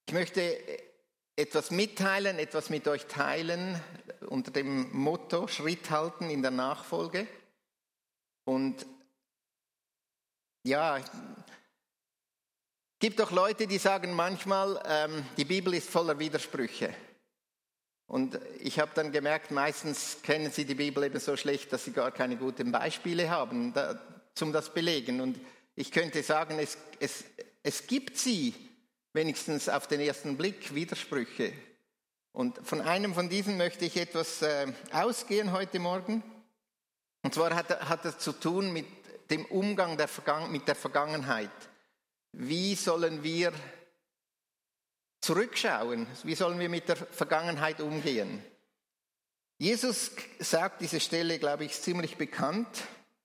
Ich möchte etwas mitteilen, etwas mit euch teilen unter dem Motto Schritt halten in der Nachfolge. Und ja, es gibt auch Leute, die sagen manchmal, die Bibel ist voller Widersprüche. Und ich habe dann gemerkt, meistens kennen sie die Bibel eben so schlecht, dass sie gar keine guten Beispiele haben, zum das belegen. Und ich könnte sagen, es gibt sie, wenigstens auf den ersten Blick, Widersprüche. Und von einem von diesen möchte ich etwas ausgehen heute Morgen. Und zwar hat es zu tun mit dem Umgang mit der Vergangenheit. Wie sollen wir zurückschauen? Wie sollen wir mit der Vergangenheit umgehen? Jesus sagt diese Stelle, glaube ich, ziemlich bekannt.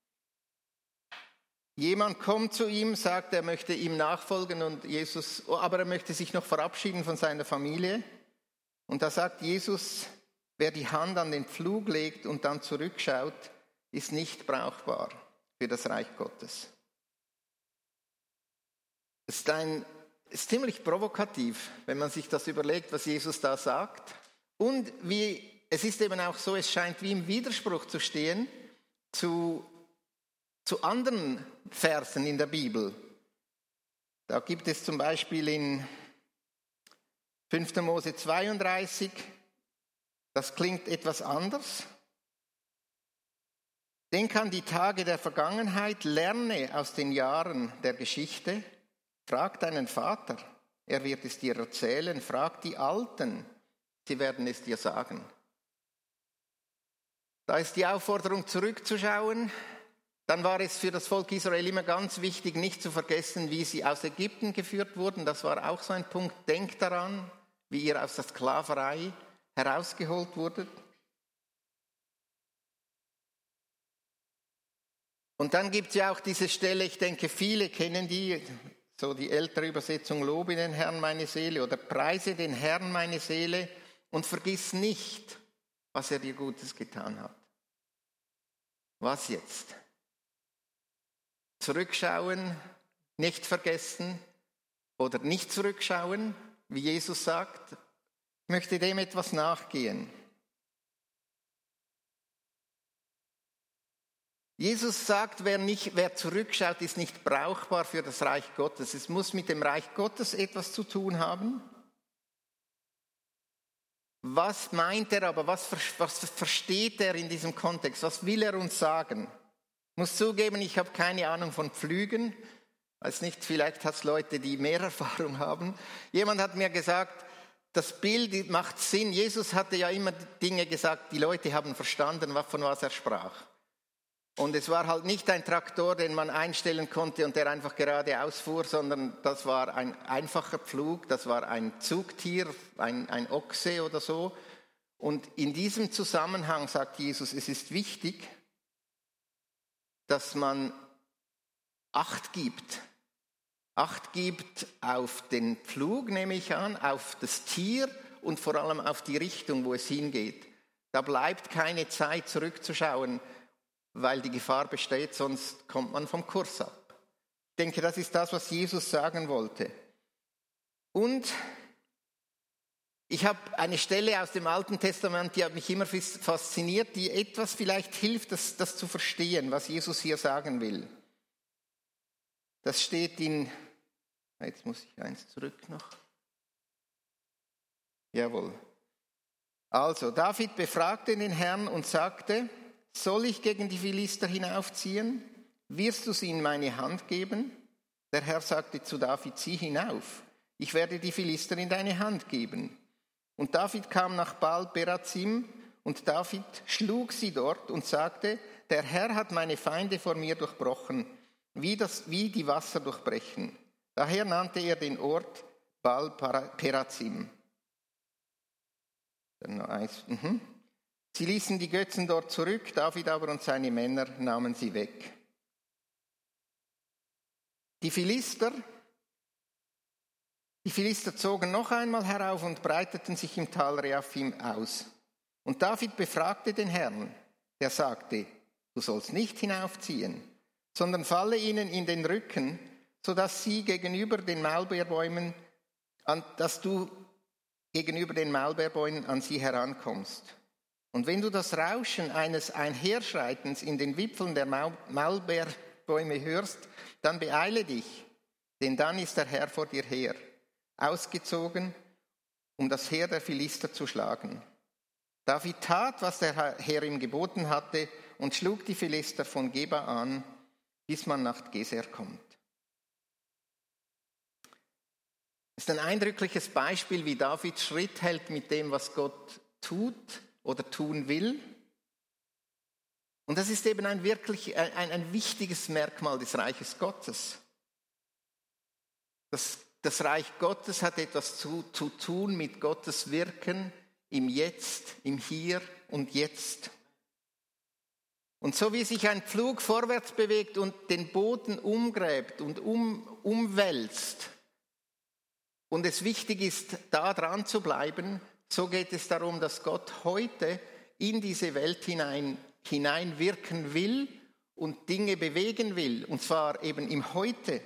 Jemand kommt zu ihm, sagt, er möchte ihm nachfolgen aber er möchte sich noch verabschieden von seiner Familie. Und da sagt Jesus, wer die Hand an den Pflug legt und dann zurückschaut, ist nicht brauchbar für das Reich Gottes. Es ist ziemlich provokativ, wenn man sich das überlegt, was Jesus da sagt. Und es ist eben auch so, es scheint wie im Widerspruch zu stehen zu anderen Versen in der Bibel. Da gibt es zum Beispiel in 5. Mose 32, das klingt etwas anders. Denk an die Tage der Vergangenheit, lerne aus den Jahren der Geschichte. Frag deinen Vater, er wird es dir erzählen. Frag die Alten, sie werden es dir sagen. Da ist die Aufforderung, zurückzuschauen. Dann war es für das Volk Israel immer ganz wichtig, nicht zu vergessen, wie sie aus Ägypten geführt wurden. Das war auch so ein Punkt. Denkt daran, wie ihr aus der Sklaverei herausgeholt wurdet. Und dann gibt es ja auch diese Stelle, ich denke, viele kennen die, so die ältere Übersetzung, lobe den Herrn meine Seele oder preise den Herrn meine Seele und vergiss nicht, was er dir Gutes getan hat. Was jetzt? Zurückschauen, nicht vergessen oder nicht zurückschauen, wie Jesus sagt. Ich möchte dem etwas nachgehen. Jesus sagt, wer zurückschaut, ist nicht brauchbar für das Reich Gottes. Es muss mit dem Reich Gottes etwas zu tun haben. Was meint er aber? Was versteht er in diesem Kontext? Was will er uns sagen? Ich muss zugeben, ich habe keine Ahnung von Pflügen. Weiß nicht, vielleicht hat es Leute, die mehr Erfahrung haben. Jemand hat mir gesagt, das Bild macht Sinn. Jesus hatte ja immer Dinge gesagt, die Leute haben verstanden, von was er sprach. Und es war halt nicht ein Traktor, den man einstellen konnte und der einfach geradeaus fuhr, sondern das war ein einfacher Pflug, das war ein Zugtier, ein Ochse oder so. Und in diesem Zusammenhang sagt Jesus, es ist wichtig, dass man Acht gibt. Acht gibt auf den Pflug, nehme ich an, auf das Tier und vor allem auf die Richtung, wo es hingeht. Da bleibt keine Zeit zurückzuschauen, weil die Gefahr besteht, sonst kommt man vom Kurs ab. Ich denke, das ist das, was Jesus sagen wollte. Und ich habe eine Stelle aus dem Alten Testament, die hat mich immer fasziniert, die etwas vielleicht hilft, das zu verstehen, was Jesus hier sagen will. Das steht jetzt muss ich eins zurück noch. Jawohl. Also, David befragte den Herrn und sagte, soll ich gegen die Philister hinaufziehen? Wirst du sie in meine Hand geben? Der Herr sagte zu David, zieh hinauf, ich werde die Philister in deine Hand geben. Und David kam nach Baal-Perazim und David schlug sie dort und sagte, der Herr hat meine Feinde vor mir durchbrochen, wie die Wasser durchbrechen. Daher nannte er den Ort Baal-Perazim. Dann noch eins. Sie ließen die Götzen dort zurück, David aber und seine Männer nahmen sie weg. Die Philister zogen noch einmal herauf und breiteten sich im Tal Reaphim aus. Und David befragte den Herrn, der sagte, du sollst nicht hinaufziehen, sondern falle ihnen in den Rücken, sodass sie gegenüber den Maulbeerbäumen dass du gegenüber den Maulbeerbäumen an sie herankommst. Und wenn du das Rauschen eines Einherschreitens in den Wipfeln der Maulbeerbäume hörst, dann beeile dich, denn dann ist der Herr vor dir her, ausgezogen, um das Heer der Philister zu schlagen. David tat, was der Herr ihm geboten hatte, und schlug die Philister von Geba an, bis man nach Geser kommt. Das ist ein eindrückliches Beispiel, wie David Schritt hält mit dem, was Gott tut oder tun will. Und das ist eben ein wichtiges Merkmal des Reiches Gottes. Das Reich Gottes hat etwas zu tun mit Gottes Wirken im Jetzt, im Hier und Jetzt. Und so wie sich ein Pflug vorwärts bewegt und den Boden umgräbt und umwälzt und es wichtig ist, da dran zu bleiben, so geht es darum, dass Gott heute in diese Welt hineinwirken will und Dinge bewegen will, und zwar eben im Heute.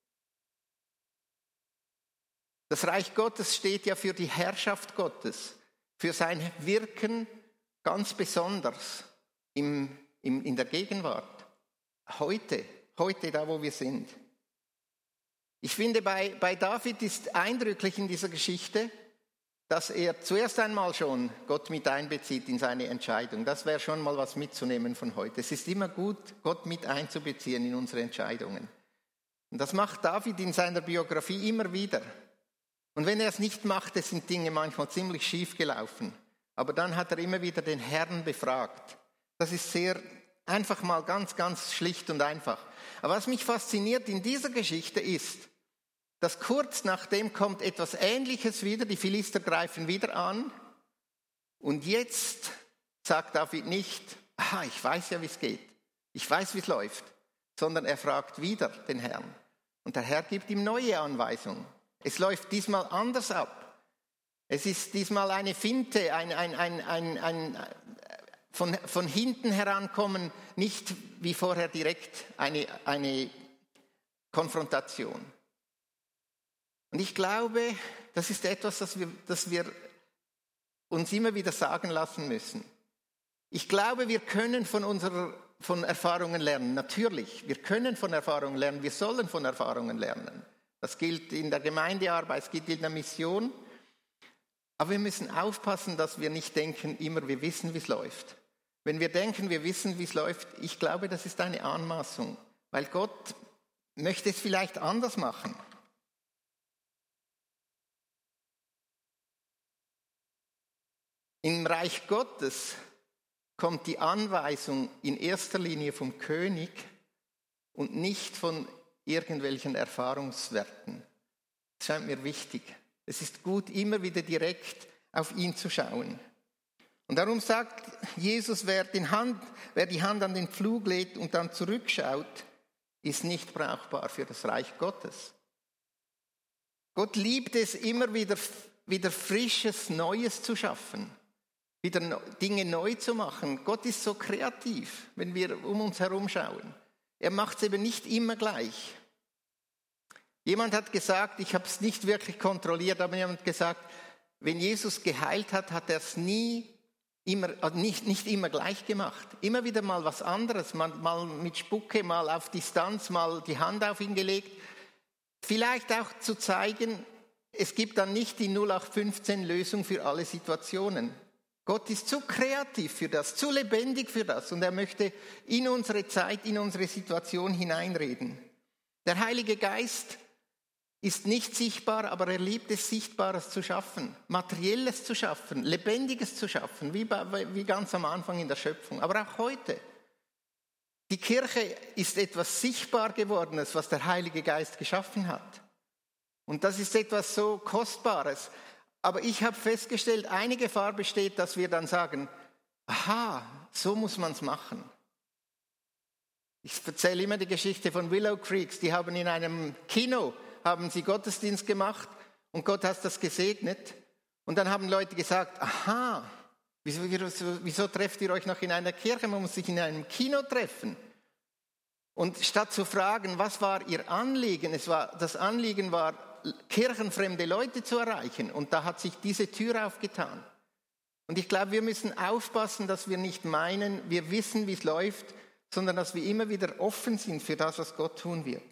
Das Reich Gottes steht ja für die Herrschaft Gottes, für sein Wirken ganz besonders in der Gegenwart. Heute da, wo wir sind. Ich finde, bei David ist eindrücklich in dieser Geschichte, dass er zuerst einmal schon Gott mit einbezieht in seine Entscheidung. Das wäre schon mal was mitzunehmen von heute. Es ist immer gut, Gott mit einzubeziehen in unsere Entscheidungen. Und das macht David in seiner Biografie immer wieder. Und wenn er es nicht machte, sind Dinge manchmal ziemlich schief gelaufen. Aber dann hat er immer wieder den Herrn befragt. Das ist sehr einfach mal ganz, ganz schlicht und einfach. Aber was mich fasziniert in dieser Geschichte ist, dass kurz nachdem kommt etwas Ähnliches wieder, die Philister greifen wieder an. Und jetzt sagt David nicht, ich weiß ja, wie es geht, ich weiß, wie es läuft, sondern er fragt wieder den Herrn. Und der Herr gibt ihm neue Anweisungen. Es läuft diesmal anders ab. Es ist diesmal eine Finte, ein von hinten herankommen, nicht wie vorher direkt eine Konfrontation. Und ich glaube, das ist etwas, das wir uns immer wieder sagen lassen müssen. Ich glaube, wir können von Erfahrungen lernen. Natürlich, wir können von Erfahrungen lernen, wir sollen von Erfahrungen lernen. Das gilt in der Gemeindearbeit, es gilt in der Mission. Aber wir müssen aufpassen, dass wir nicht denken, immer wir wissen, wie es läuft. Wenn wir denken, wir wissen, wie es läuft, ich glaube, das ist eine Anmaßung. Weil Gott möchte es vielleicht anders machen. Im Reich Gottes kommt die Anweisung in erster Linie vom König und nicht von irgendwelchen Erfahrungswerten. Das scheint mir wichtig. Es ist gut, immer wieder direkt auf ihn zu schauen. Und darum sagt Jesus, wer die Hand an den Pflug legt und dann zurückschaut, ist nicht brauchbar für das Reich Gottes. Gott liebt es immer wieder Frisches, Neues zu schaffen, wieder Dinge neu zu machen. Gott ist so kreativ, wenn wir um uns herum schauen. Er macht es eben nicht immer gleich. Jemand hat gesagt, ich habe es nicht wirklich kontrolliert, aber jemand hat gesagt, wenn Jesus geheilt hat, hat er es nicht immer gleich gemacht. Immer wieder mal was anderes, mal mit Spucke, mal auf Distanz, mal die Hand auf ihn gelegt. Vielleicht auch zu zeigen, es gibt dann nicht die 0815-Lösung für alle Situationen. Gott ist zu kreativ für das, zu lebendig für das und er möchte in unsere Zeit, in unsere Situation hineinreden. Der Heilige Geist ist nicht sichtbar, aber er liebt es, Sichtbares zu schaffen, Materielles zu schaffen, Lebendiges zu schaffen, wie ganz am Anfang in der Schöpfung, aber auch heute. Die Kirche ist etwas sichtbar Gewordenes, was der Heilige Geist geschaffen hat. Und das ist etwas so Kostbares. Aber ich habe festgestellt, eine Gefahr besteht, dass wir dann sagen, aha, so muss man es machen. Ich erzähle immer die Geschichte von Willow Creeks. Die haben in einem Kino Gottesdienst gemacht und Gott hat das gesegnet. Und dann haben Leute gesagt, aha, wieso trefft ihr euch noch in einer Kirche? Man muss sich in einem Kino treffen. Und statt zu fragen, was war ihr Anliegen? Das Anliegen war, kirchenfremde Leute zu erreichen. Und da hat sich diese Tür aufgetan. Und ich glaube, wir müssen aufpassen, dass wir nicht meinen, wir wissen, wie es läuft, sondern dass wir immer wieder offen sind für das, was Gott tun wird.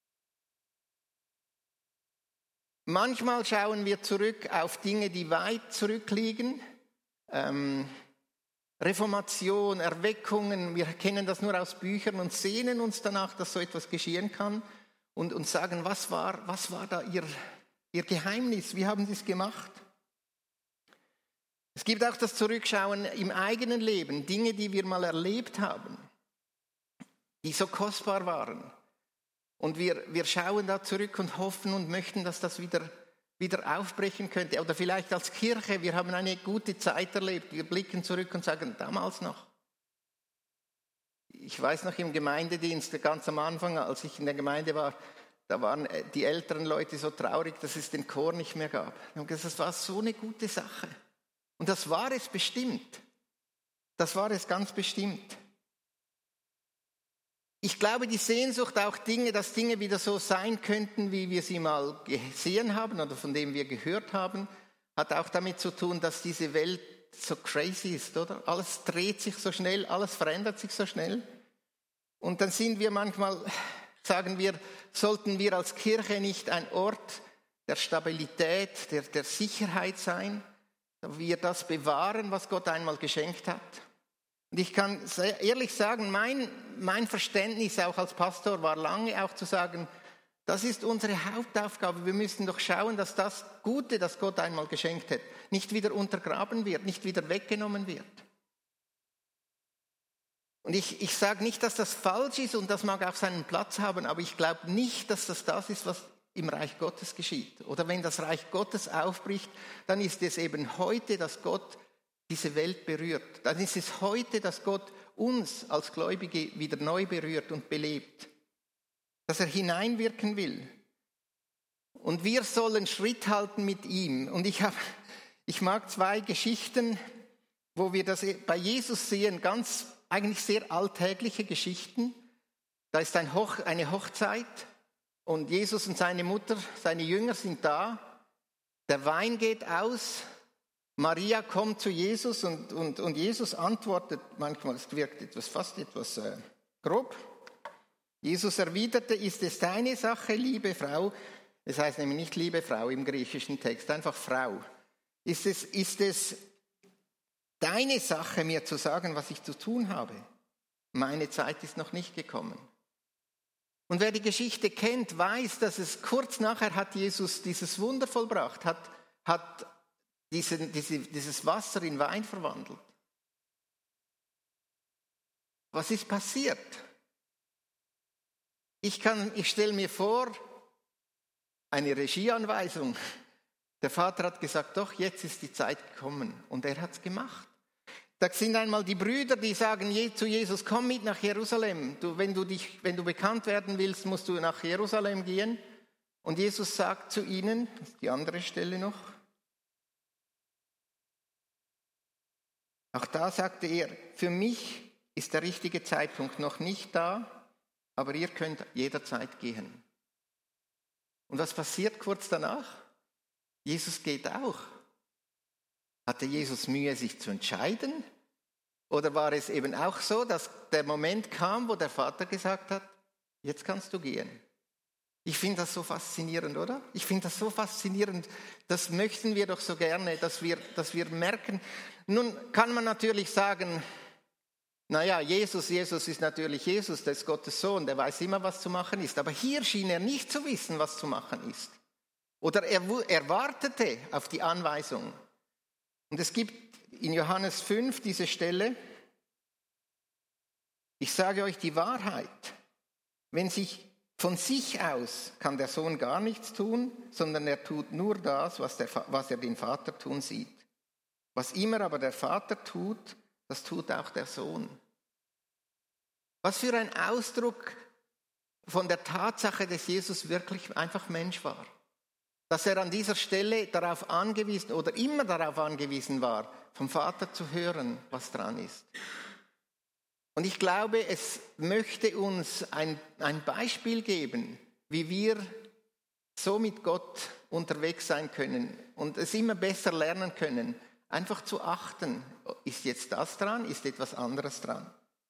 Manchmal schauen wir zurück auf Dinge, die weit zurückliegen. Reformation, Erweckungen, wir kennen das nur aus Büchern und sehnen uns danach, dass so etwas geschehen kann und sagen, was war da ihr Geheimnis, wie haben sie es gemacht? Es gibt auch das Zurückschauen im eigenen Leben, Dinge, die wir mal erlebt haben, die so kostbar waren. Und wir schauen da zurück und hoffen und möchten, dass das wieder aufbrechen könnte. Oder vielleicht als Kirche, wir haben eine gute Zeit erlebt. Wir blicken zurück und sagen, damals noch. Ich weiß noch im Gemeindedienst, ganz am Anfang, als ich in der Gemeinde war, da waren die älteren Leute so traurig, dass es den Chor nicht mehr gab. Und das war so eine gute Sache. Und das war es bestimmt. Das war es ganz bestimmt. Ich glaube, die Sehnsucht auch dass Dinge wieder so sein könnten, wie wir sie mal gesehen haben oder von dem wir gehört haben, hat auch damit zu tun, dass diese Welt so crazy ist, oder? Alles dreht sich so schnell, alles verändert sich so schnell. Und dann sind wir manchmal, sagen wir, sollten wir als Kirche nicht ein Ort der Stabilität, der Sicherheit sein, dass wir das bewahren, was Gott einmal geschenkt hat. Und ich kann ehrlich sagen, mein Verständnis auch als Pastor war lange auch zu sagen, das ist unsere Hauptaufgabe. Wir müssen doch schauen, dass das Gute, das Gott einmal geschenkt hat, nicht wieder untergraben wird, nicht wieder weggenommen wird. Und ich sage nicht, dass das falsch ist und das mag auch seinen Platz haben, aber ich glaube nicht, dass das ist, was im Reich Gottes geschieht. Oder wenn das Reich Gottes aufbricht, dann ist es eben heute, dass Gott diese Welt berührt. Dann ist es heute, dass Gott uns als Gläubige wieder neu berührt und belebt. Dass er hineinwirken will. Und wir sollen Schritt halten mit ihm. Und ich mag 2 Geschichten, wo wir das bei Jesus sehen, ganz eigentlich sehr alltägliche Geschichten. Da ist eine Hochzeit und Jesus und seine Mutter, seine Jünger sind da. Der Wein geht aus. Maria kommt zu Jesus und Jesus antwortet, manchmal es wirkt fast etwas grob. Jesus erwiderte, ist es deine Sache, liebe Frau? Das heißt nämlich nicht liebe Frau im griechischen Text, einfach Frau. Ist es deine Sache, mir zu sagen, was ich zu tun habe? Meine Zeit ist noch nicht gekommen. Und wer die Geschichte kennt, weiß, dass es kurz nachher hat Jesus dieses Wunder vollbracht, hat dieses Wasser in Wein verwandelt. Was ist passiert? Ich stelle mir vor, eine Regieanweisung. Der Vater hat gesagt, doch, jetzt ist die Zeit gekommen. Und er hat es gemacht. Da sind einmal die Brüder, die sagen zu Jesus, komm mit nach Jerusalem. Wenn du bekannt werden willst, musst du nach Jerusalem gehen. Und Jesus sagt zu ihnen, das ist die andere Stelle noch, auch da sagte er, für mich ist der richtige Zeitpunkt noch nicht da, aber ihr könnt jederzeit gehen. Und was passiert kurz danach? Jesus geht auch. Hatte Jesus Mühe, sich zu entscheiden? Oder war es eben auch so, dass der Moment kam, wo der Vater gesagt hat, jetzt kannst du gehen? Ich finde das so faszinierend, oder? Ich finde das so faszinierend. Das möchten wir doch so gerne, dass wir merken. Nun kann man natürlich sagen, naja, Jesus ist natürlich Jesus, der ist Gottes Sohn, der weiß immer, was zu machen ist. Aber hier schien er nicht zu wissen, was zu machen ist. Oder er wartete auf die Anweisung. Und es gibt in Johannes 5 diese Stelle, ich sage euch die Wahrheit, von sich aus kann der Sohn gar nichts tun, sondern er tut nur das, was er den Vater tun sieht. Was immer aber der Vater tut, das tut auch der Sohn. Was für ein Ausdruck von der Tatsache, dass Jesus wirklich einfach Mensch war. Dass er an dieser Stelle darauf angewiesen oder immer darauf angewiesen war, vom Vater zu hören, was dran ist. Und ich glaube, es möchte uns ein Beispiel geben, wie wir so mit Gott unterwegs sein können und es immer besser lernen können, einfach zu achten, ist jetzt das dran, ist etwas anderes dran.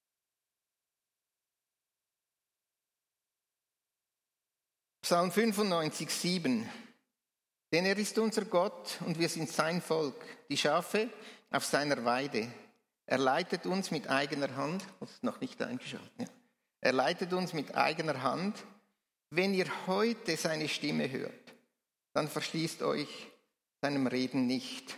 Psalm 95, 7. Denn er ist unser Gott und wir sind sein Volk, die Schafe auf seiner Weide. Er leitet uns mit eigener Hand, das ist noch nicht eingeschaltet, ja. Er leitet uns mit eigener Hand. Wenn ihr heute seine Stimme hört, dann verschließt euch seinem Reden nicht.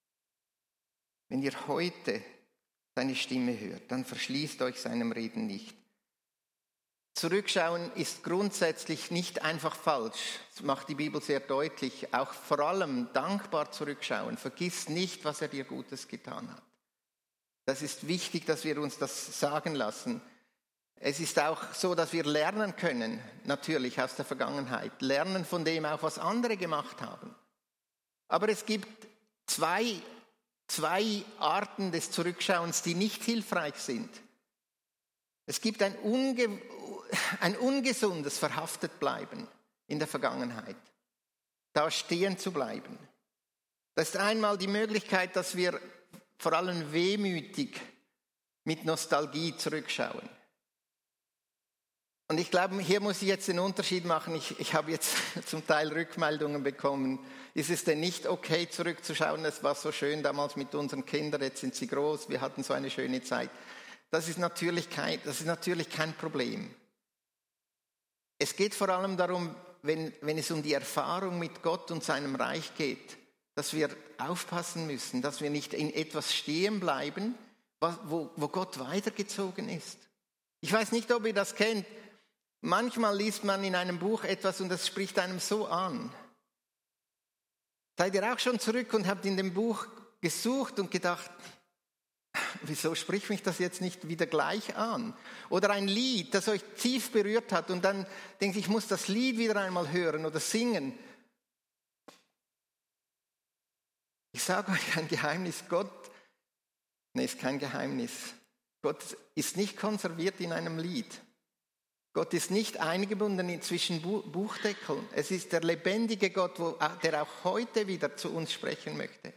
Wenn ihr heute seine Stimme hört, dann verschließt euch seinem Reden nicht. Zurückschauen ist grundsätzlich nicht einfach falsch. Das macht die Bibel sehr deutlich. Auch vor allem dankbar zurückschauen. Vergiss nicht, was er dir Gutes getan hat. Das ist wichtig, dass wir uns das sagen lassen. Es ist auch so, dass wir lernen können, natürlich aus der Vergangenheit. Lernen von dem auch, was andere gemacht haben. Aber es gibt zwei Arten des Zurückschauens, die nicht hilfreich sind. Es gibt ein ungesundes Verhaftetbleiben in der Vergangenheit. Da stehen zu bleiben. Das ist einmal die Möglichkeit, dass wir vor allem wehmütig mit Nostalgie zurückschauen. Und ich glaube, hier muss ich jetzt den Unterschied machen. Ich habe jetzt zum Teil Rückmeldungen bekommen. Ist es denn nicht okay, zurückzuschauen? Es war so schön damals mit unseren Kindern, jetzt sind sie groß, wir hatten so eine schöne Zeit. Das ist natürlich kein Problem. Es geht vor allem darum, wenn es um die Erfahrung mit Gott und seinem Reich geht, dass wir aufpassen müssen, dass wir nicht in etwas stehen bleiben, wo Gott weitergezogen ist. Ich weiß nicht, ob ihr das kennt. Manchmal liest man in einem Buch etwas und das spricht einem so an. Seid ihr auch schon zurück und habt in dem Buch gesucht und gedacht, wieso spricht mich das jetzt nicht wieder gleich an? Oder ein Lied, das euch tief berührt hat und dann denkt, ich muss das Lied wieder einmal hören oder singen. Ich sage euch ein Geheimnis, ist kein Geheimnis. Gott ist nicht konserviert in einem Lied. Gott ist nicht eingebunden zwischen Buchdeckeln. Es ist der lebendige Gott, der auch heute wieder zu uns sprechen möchte.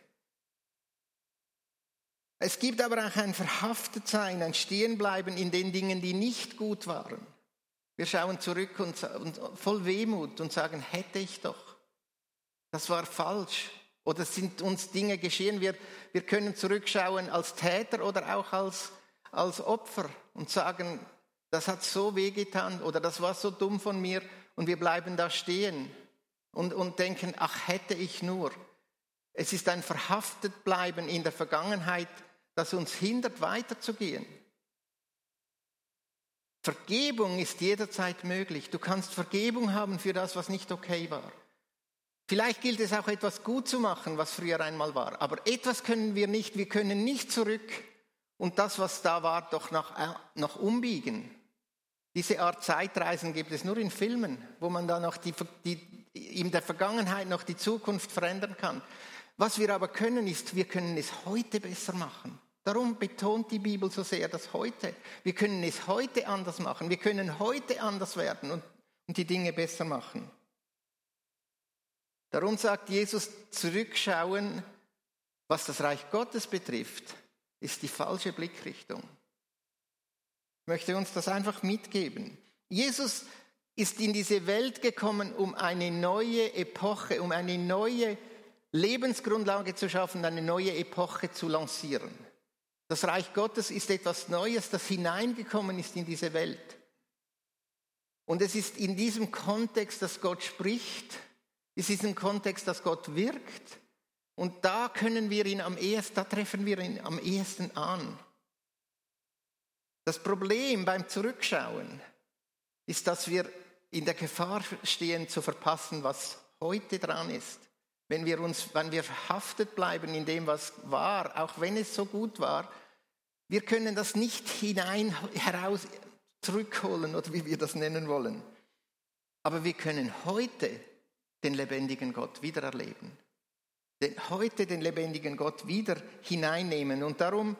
Es gibt aber auch ein Verhaftetsein, ein Stehenbleiben in den Dingen, die nicht gut waren. Wir schauen zurück und voll Wehmut und sagen, hätte ich doch. Das war falsch. Oder sind uns Dinge geschehen. Wir können zurückschauen als Täter oder auch als Opfer und sagen, das hat so wehgetan oder das war so dumm von mir und wir bleiben da stehen und denken, ach, hätte ich nur. Es ist ein Verhaftetbleiben in der Vergangenheit, das uns hindert, weiterzugehen. Vergebung ist jederzeit möglich. Du kannst Vergebung haben für das, was nicht okay war. Vielleicht gilt es auch, etwas gut zu machen, was früher einmal war. Aber etwas können wir nicht. Wir können nicht zurück und das, was da war, doch noch umbiegen. Diese Art Zeitreisen gibt es nur in Filmen, wo man dann noch in der Vergangenheit noch die Zukunft verändern kann. Was wir aber können, ist, wir können es heute besser machen. Darum betont die Bibel so sehr das Heute. Wir können es heute anders machen. Wir können heute anders werden und die Dinge besser machen. Darum sagt Jesus, zurückschauen, was das Reich Gottes betrifft, ist die falsche Blickrichtung. Ich möchte uns das einfach mitgeben. Jesus ist in diese Welt gekommen, um eine neue Epoche, um eine neue Lebensgrundlage zu schaffen, eine neue Epoche zu lancieren. Das Reich Gottes ist etwas Neues, das hineingekommen ist in diese Welt. Und es ist in diesem Kontext, dass Gott spricht, es ist in diesem Kontext, dass Gott wirkt. Und da treffen wir ihn am ehesten an. Das Problem beim Zurückschauen ist, dass wir in der Gefahr stehen, zu verpassen, was heute dran ist. Wenn wir verhaftet bleiben in dem, was war, auch wenn es so gut war, wir können das nicht heraus zurückholen oder wie wir das nennen wollen. Aber wir können heute den lebendigen Gott wieder erleben. Heute den lebendigen Gott wieder hineinnehmen. Und darum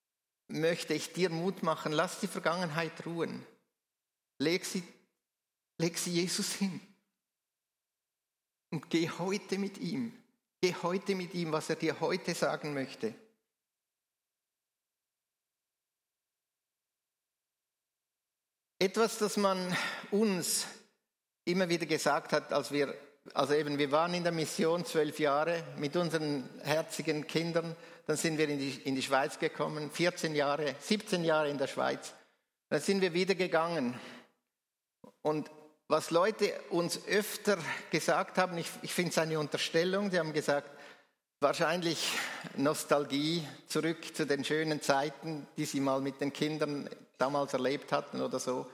möchte ich dir Mut machen, lass die Vergangenheit ruhen. Leg sie leg sie Jesus hin. Und geh heute mit ihm. Geh heute mit ihm, was er dir heute sagen möchte. Etwas, das man uns immer wieder gesagt hat, wir waren in der Mission 12 Jahre mit unseren herzigen Kindern, dann sind wir in die Schweiz gekommen, 17 Jahre in der Schweiz. Dann sind wir wieder gegangen. Und was Leute uns öfter gesagt haben, ich finde es eine Unterstellung, die haben gesagt, wahrscheinlich Nostalgie, zurück zu den schönen Zeiten, die sie mal mit den Kindern damals erlebt hatten oder so.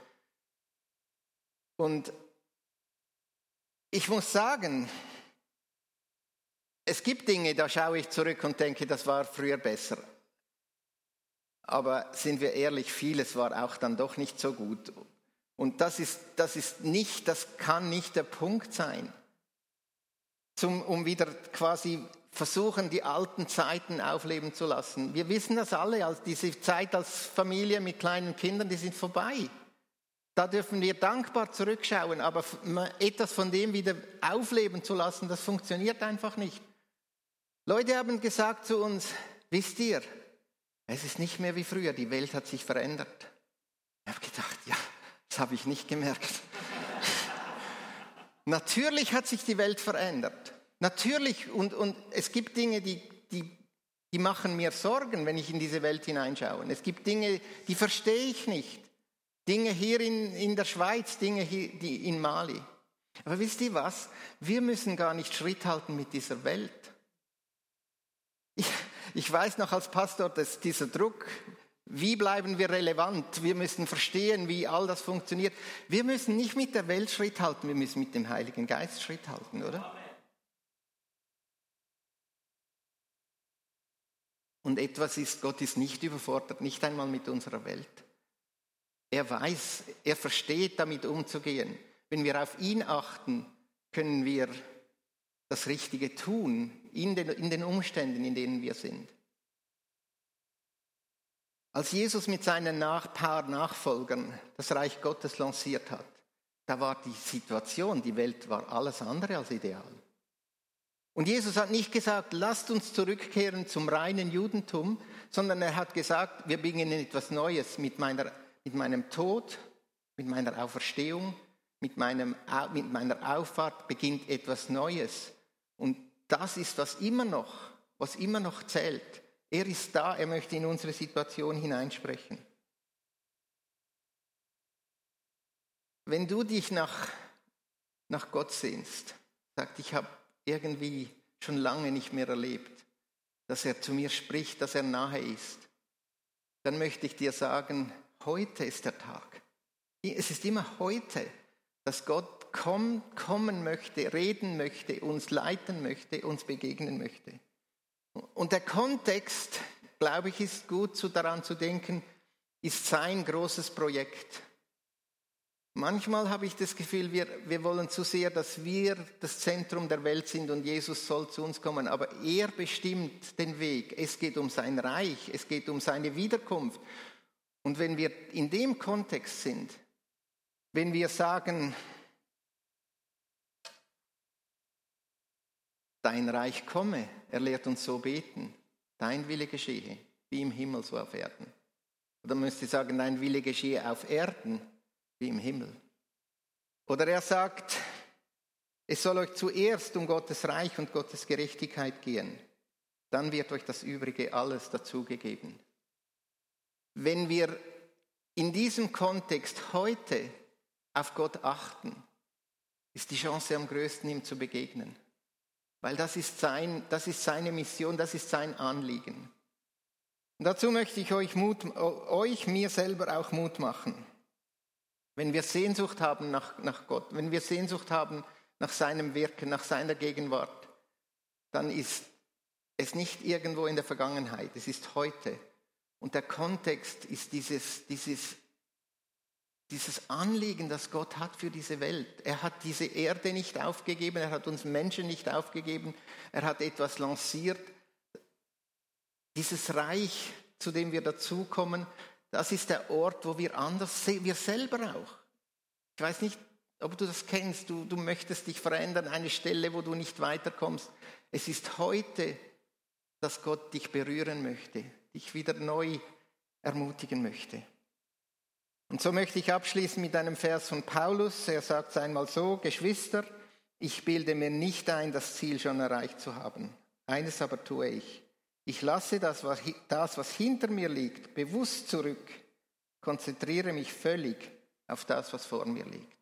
Und ich muss sagen, es gibt Dinge, da schaue ich zurück und denke, das war früher besser. Aber sind wir ehrlich, vieles war auch dann doch nicht so gut. Und das kann nicht der Punkt sein, um wieder quasi versuchen, die alten Zeiten aufleben zu lassen. Wir wissen das alle, diese Zeit als Familie mit kleinen Kindern, die sind vorbei. Da dürfen wir dankbar zurückschauen, aber etwas von dem wieder aufleben zu lassen, das funktioniert einfach nicht. Leute haben gesagt zu uns, wisst ihr, es ist nicht mehr wie früher, die Welt hat sich verändert. Ich habe gedacht, ja, das habe ich nicht gemerkt. Natürlich hat sich die Welt verändert. Natürlich, und es gibt Dinge, die machen mir Sorgen, wenn ich in diese Welt hineinschaue. Es gibt Dinge, die verstehe ich nicht. Dinge hier in der Schweiz, Dinge hier in Mali. Aber wisst ihr was? Wir müssen gar nicht Schritt halten mit dieser Welt. Ich weiß noch als Pastor, dass dieser Druck, wie bleiben wir relevant? Wir müssen verstehen, wie all das funktioniert. Wir müssen nicht mit der Welt Schritt halten, wir müssen mit dem Heiligen Geist Schritt halten, oder? Und Gott ist nicht überfordert, nicht einmal mit unserer Welt. Er weiß, er versteht, damit umzugehen. Wenn wir auf ihn achten, können wir das Richtige tun, in den Umständen, in denen wir sind. Als Jesus mit seinen paar Nachfolgern das Reich Gottes lanciert hat, da war die Situation, die Welt war alles andere als ideal. Und Jesus hat nicht gesagt, lasst uns zurückkehren zum reinen Judentum, sondern er hat gesagt, wir beginnen etwas Neues mit meinem Tod, mit meiner Auferstehung, mit meiner Auffahrt beginnt etwas Neues. Und das ist, was immer noch zählt. Er ist da, er möchte in unsere Situation hineinsprechen. Wenn du dich nach Gott sehnst, sagt, ich habe irgendwie schon lange nicht mehr erlebt, dass er zu mir spricht, dass er nahe ist, dann möchte ich dir sagen, heute ist der Tag. Es ist immer heute, dass Gott kommen möchte, reden möchte, uns leiten möchte, uns begegnen möchte. Und der Kontext, glaube ich, ist gut daran zu denken, ist sein großes Projekt. Manchmal habe ich das Gefühl, wir wollen zu sehr, dass wir das Zentrum der Welt sind und Jesus soll zu uns kommen. Aber er bestimmt den Weg. Es geht um sein Reich, es geht um seine Wiederkunft. Und wenn wir in dem Kontext sind, wenn wir sagen, dein Reich komme, er lehrt uns so beten, dein Wille geschehe, wie im Himmel so auf Erden. Oder man müsste sagen, dein Wille geschehe auf Erden, wie im Himmel. Oder er sagt, es soll euch zuerst um Gottes Reich und Gottes Gerechtigkeit gehen. Dann wird euch das Übrige alles dazugegeben. Wenn wir in diesem Kontext heute auf Gott achten, ist die Chance am größten, ihm zu begegnen. Weil das ist seine Mission, das ist sein Anliegen. Und dazu möchte ich euch mir selber auch Mut machen. Wenn wir Sehnsucht haben nach Gott, wenn wir Sehnsucht haben nach seinem Wirken, nach seiner Gegenwart, dann ist es nicht irgendwo in der Vergangenheit, es ist heute. Und der Kontext ist dieses Anliegen, das Gott hat für diese Welt. Er hat diese Erde nicht aufgegeben, er hat uns Menschen nicht aufgegeben, er hat etwas lanciert. Dieses Reich, zu dem wir dazukommen, das ist der Ort, wo wir anders sind, wir selber auch. Ich weiß nicht, ob du das kennst, du möchtest dich verändern, eine Stelle, wo du nicht weiterkommst. Es ist heute, dass Gott dich berühren möchte, dich wieder neu ermutigen möchte. Und so möchte ich abschließen mit einem Vers von Paulus. Er sagt es einmal so: Geschwister, ich bilde mir nicht ein, das Ziel schon erreicht zu haben. Eines aber tue ich. Ich lasse das, was hinter mir liegt, bewusst zurück, konzentriere mich völlig auf das, was vor mir liegt.